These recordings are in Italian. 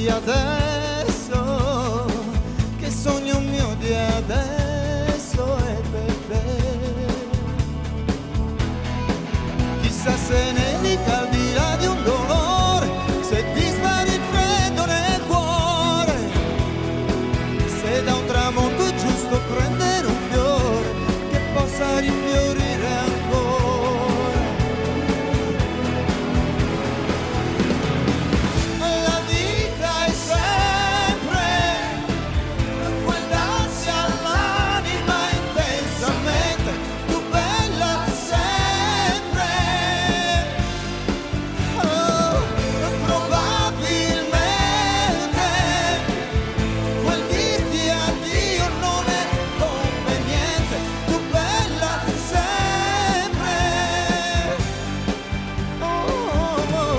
dirti adesso che sogno mio di adesso è per te. Chissà se nevica al di là di un dolore, se ti spari il freddo nel cuore, se da un tramonto è giusto prendere un fiore che possa rifiorire ancora. La vita è sempre quel darsi all'anima intensamente, tu bella sempre. Oh, probabilmente quel dirti addio non è conveniente, tu bella sempre. Oh, oh, oh,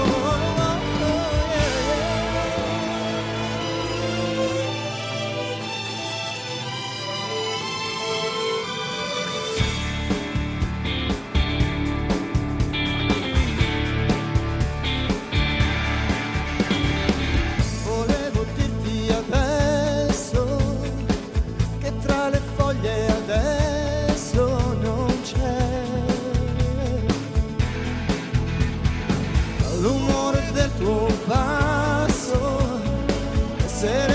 volevo dirti adesso che tra le foglie adesso non c'è l'umore del tuo passo, essere